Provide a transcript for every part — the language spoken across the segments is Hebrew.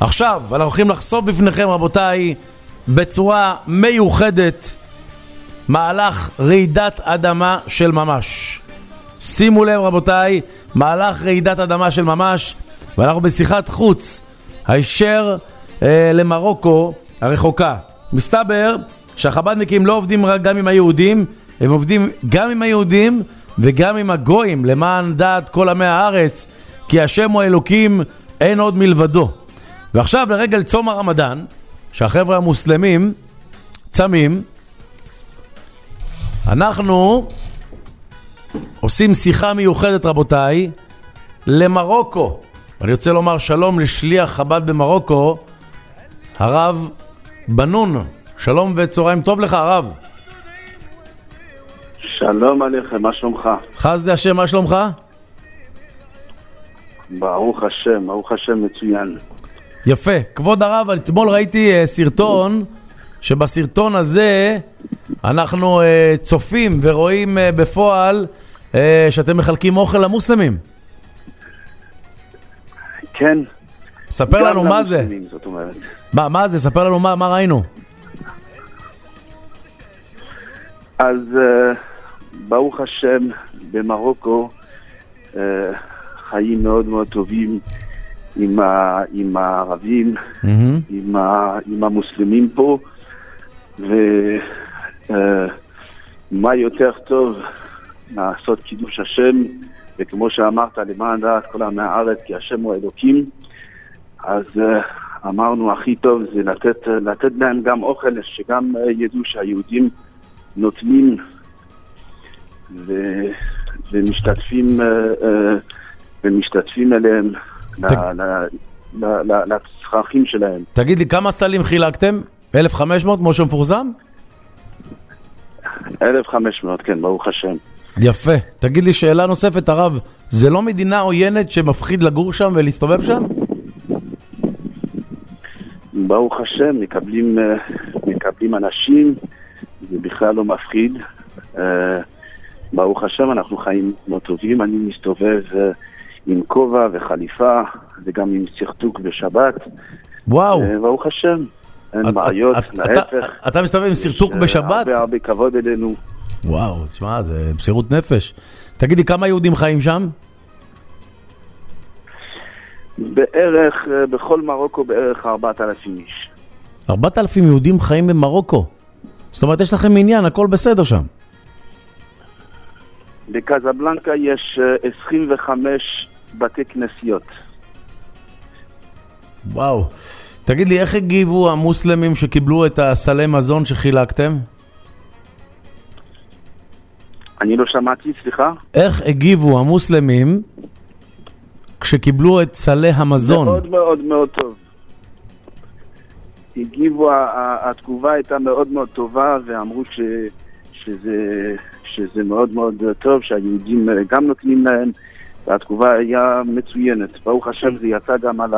עכשיו, אנחנו הולכים לחשוף בפניכם, רבותיי, בצורה מיוחדת, מהלך רעידת אדמה של ממש. שימו לב, רבותיי, מהלך רעידת אדמה של ממש, ואנחנו בשיחת חוץ, הישר למרוקו הרחוקה. מסתבר שהחב"דניקים לא עובדים רק גם עם היהודים, הם עובדים גם עם היהודים וגם עם הגויים, למען דעת כל עמי הארץ, כי השם הוא אלוקים, אין עוד מלבדו. ועכשיו לרגל צום הרמדאן, שהחבר'ה המוסלמים צמים, אנחנו עושים שיחה מיוחדת, רבותיי, למרוקו. אני רוצה לומר שלום לשליח חב"ד במרוקו, הרב בנון. שלום וצהריים טוב לך, הרב. שלום עליכם, מה שלומך? חסדי השם, מה שלומך? ברוך השם מצוין. יפה. כבוד הרב, אתמול ראיתי סרטון, שבסרטון הזה אנחנו צופים ורואים בפועל שאתם מחלקים אוכל למוסלמים. כן. ספר לנו מה זה. זאת אומרת. מה זה? ספר לנו מה ראינו. אז ברוך השם במרוקו חיים מאוד מאוד טובים עם הערבים, עם המוסלמים פה, ומה יותר טוב לעשות קידוש השם, וכמו שאמרת, למען דעת כל עמי הארץ, כי השם הוא אלוקים. אז אמרנו הכי טוב זה לתת להם גם אוכל, שגם ידעו שהיהודים נותנים ומשתתפים אליהם לצרכים שלהם. תגיד לי, כמה סלים חילקתם? 1,500 כמו שמפורסם? 1,500, כן, ברוך השם. יפה. תגיד לי שאלה נוספת, הרב, זה לא מדינה עוינת שמפחיד לגור שם ולהסתובב שם? ברוך השם, מקבלים אנשים, זה בכלל לא מפחיד. ברוך השם, אנחנו חיים לא טובים. אני מסתובב עם כובע וחליפה, וגם עם סרטוק בשבת. וואו. ברוך השם, אין בעיות, להפך. אתה מסתובב עם סרטוק בשבת? הרבה כבוד אלינו. וואו, תשמע, זה מסירות נפש. תגיד לי, כמה יהודים חיים שם? בערך, בכל מרוקו בערך 4,000 איש. 4,000 יהודים חיים במרוקו? זאת אומרת, יש לכם עניין, הכל בסדר שם. בקזבלנקה יש 25 בתי כנסיות. וואו. תגיד לי, איך הגיבו המוסלמים שקיבלו את הסלי מזון שחילקתם? אני לא שמעתי, סליחה. איך הגיבו המוסלמים כשקיבלו את סלי המזון? מאוד מאוד מאוד טוב. הגיבו, התגובה הייתה מאוד מאוד טובה, ואמרו שזה מאוד מאוד טוב, שהיהודים גם נותנים להם, והתגובה היה מצוינת. ברוך השם, זה יצא גם על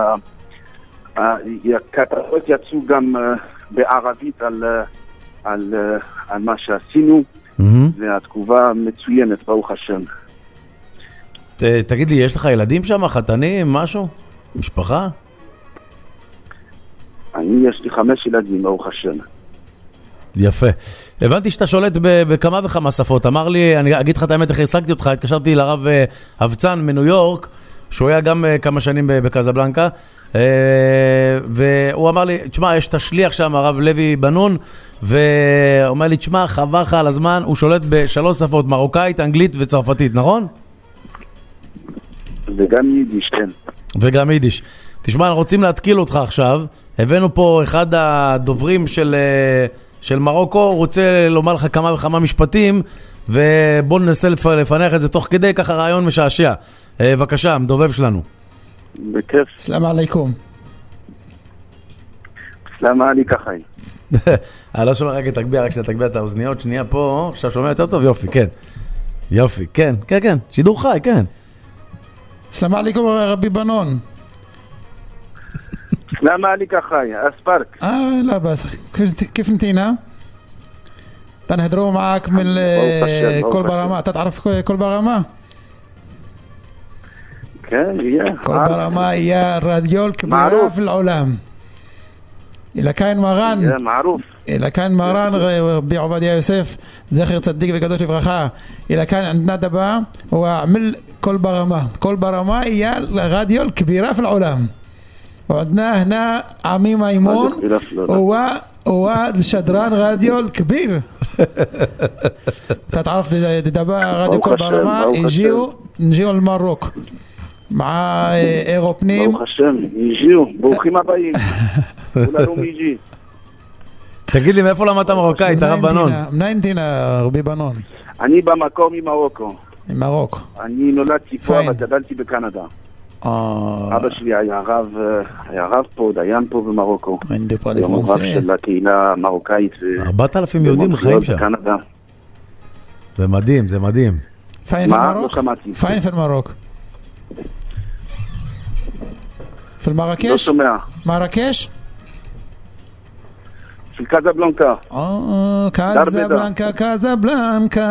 הכתבות יצאו גם בערבית על מה שעשינו, והתגובה מצוינת, ברוך השם. תגיד לי, יש לך ילדים שם, חתנים, משהו? משפחה? יש לי 5 ילדים, ברוך השם. יפה. הבנתי שאתה שולט בכמה וכמה שפות. אמר לי, אני אגיד לך את האמת, איך השגתי אותך, התקשרתי לרב אבצן מניו יורק, שהוא היה גם כמה שנים בקזבלנקה, והוא אמר לי, תשמע, יש את השליח שם, הרב לוי בנון, והוא אומר לי, תשמע, חבל לך על הזמן, הוא שולט ב3 שפות, מרוקאית, אנגלית וצרפתית, נכון? וגם יידיש, כן. וגם יידיש. תשמע, אנחנו רוצים להתקיל אותך עכשיו, הבאנו פה אחד הדוברים של מרוקו, הוא רוצה לומר לך כמה וכמה משפטים, ובוא ננסה לפנח את זה תוך כדי, ככה רעיון משעשע. בבקשה, המדובב שלנו. בכיף. סלאם עליכום. סלאם עליכם חי. אני לא שומע, רגע, תגביה, רק שתגביה את האוזניות, שנייה פה, עכשיו שומע יותר טוב, יופי, כן. יופי, כן, כן, כן, שידור חי, כן. סלאם עליכום רבי בנון. סלאם עליכם חי, אספרק. لا بس كيف انتينا تنهدروا معك من كل برامة تعرف كل برامة כן, יהיה. כל ברמה יהיה רדיו כבירה מערוף. في العולם. إلى كان مران יהיה מערוף. إلى كان مران ربي عبادية يوسف زخر تصديق وقدوش بغخاء إلى كان عندنا دبا هو عمل كل برما هي الراديو الكبيرة في العالم وعندنا هنا عمي ميمون هو الشدران راديو الكبير تعرف دبا راديو كل برما نجيو المروك مع إيروبنيم ברוך השם, יגיעו, ברוכים הבאים. כולנו מיג'י. תגיד לי, מאיפה למדת מרוקאית, הרב בנון? מניין תינה, רבי בנון? אני במקור ממרוקו. ממרוקו. אני נולדתי פה, אבל גדלתי בקנדה. אבא שלי היה רב פה, דיין פה במרוקו. היום הוא רב של הקהילה המרוקאית. 4,000 יהודים חיים שם. בקנדה. זה מדהים, זה מדהים. פיין מה? في לא المروك؟ שמעתי. פיין في المروك؟ في לא المراكش؟ שומע. مراكش؟ של קזבלנקה. קזבלנקה, קזבלנקה.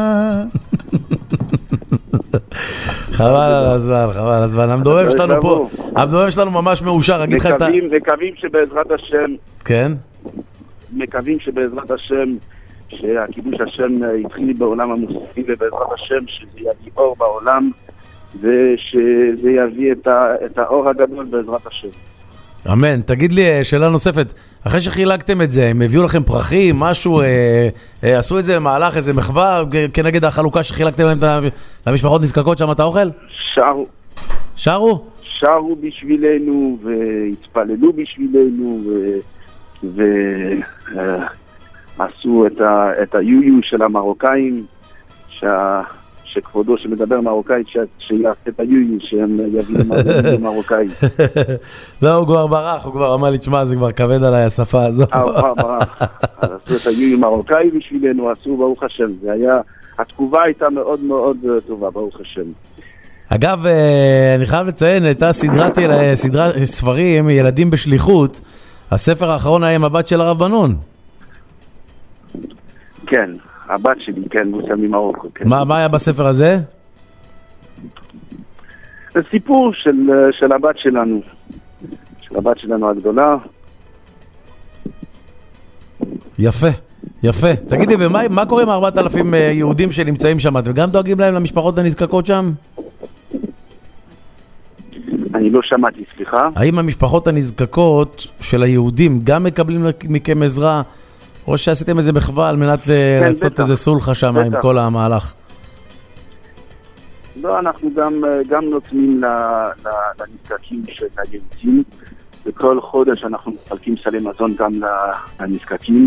חבל על הזמן, חבל על הזמן. המדובב שלנו פה, המדובב שלנו ממש מאושר, אגיד לך את ה... מקווים שבעזרת השם, כן? מקווים שבעזרת השם, שהקידוש השם התחיל בעולם המוסלמי, ובעזרת השם שזה יביא אור בעולם, ושזה יביא את האור הגדול בעזרת השם. אמן. תגיד לי, שאלה נוספת, אחרי שחילקתם את זה, הם הביאו לכם פרחים, משהו, עשו את זה במהלך, איזה מחווה, כנגד החלוקה שחילקתם להם למשפחות נזקקות שם את האוכל? שרו. שרו? שרו בשבילנו, והתפללו בשבילנו, ועשו את היויו של המרוקאים, שכבודו שמדבר מרוקאית, שיעשה את היויו, שהם יביאו מרוקאי. לא, הוא כבר ברח, הוא כבר אמר לי, תשמע, זה כבר כבד עליי השפה הזו. הוא כבר ברח. אז עשו את היויו מרוקאי בשבילנו, עשו ברוך השם. זה היה, התגובה הייתה מאוד מאוד טובה, ברוך השם. אגב, אני חייב לציין, הייתה סדרת ספרים, ילדים בשליחות, הספר האחרון היה עם הבת של הרב בנון. כן, הבת שלי, כן, מוסה ממרוקו. כן. מה היה בספר הזה? זה סיפור של הבת שלנו, של הבת שלנו הגדולה. יפה, יפה. תגידי, ומה קורה עם 4,000 יהודים שנמצאים שם? אתם גם דואגים להם למשפחות הנזקקות שם? אני לא שמעתי, סליחה. האם המשפחות הנזקקות של היהודים גם מקבלים מכם עזרה, או שעשיתם איזה מחווה על מנת לעשות איזה סולחה שם עם כל המהלך? לא, אנחנו גם נותנים לנזקקים של היהודים. בכל חודש אנחנו מחלקים סלי מזון גם לנזקקים,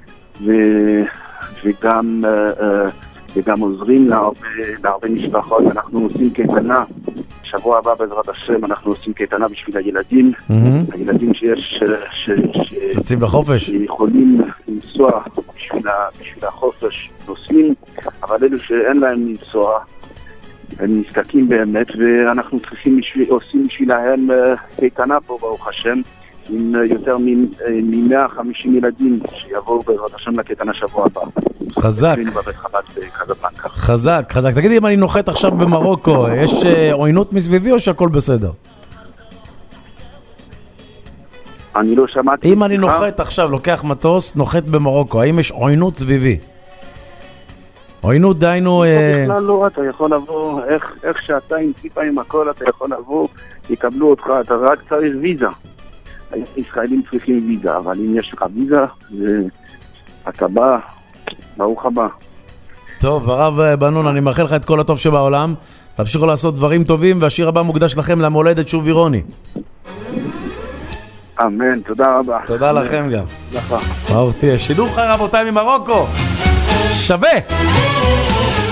וגם עוזרים להרבה משפחות. אנחנו עושים קייטנה. שבוע הבא בעזרת השם אנחנו עושים קייטנה בשביל הילדים. הילדים יוצאים לחופש. יכולים לנסוע בשביל החופש נוסעים, אבל אלו שאין להם לנסוע, הם נזקקים באמת, ואנחנו עושים בשבילהם קייטנה פה ברוך השם, עם יותר מ-150 ילדים שיבואו בעזרת השם לקייטנה שבוע הבא. חזק. חזק, חזק. תגידי, אם אני נוחת עכשיו במרוקו, יש עוינות מסביבי או שהכל בסדר? אני לא שמעתי. אם אני נוחת עכשיו, לוקח מטוס, נוחת במרוקו, האם יש עוינות סביבי? עוינות דיינו... בכלל לא, אתה יכול לבוא, איך שאתה עם ציפה עם הכל, אתה יכול לבוא, יקבלו אותך, אתה רק צריך ויזה. ישראלים צריכים ויזה, אבל אם יש לך ויזה, אתה בא, ברוך הבא. טוב, הרב בנון, אני מאחל לך את כל הטוב שבעולם. תמשיכו לעשות דברים טובים, והשיר הבא מוקדש לכם למולדת שוב וירוני. אמן, תודה רבה. תודה לכם גם. נכון. ברוך תהיה. שידור חי רבותיי ממרוקו. שווה!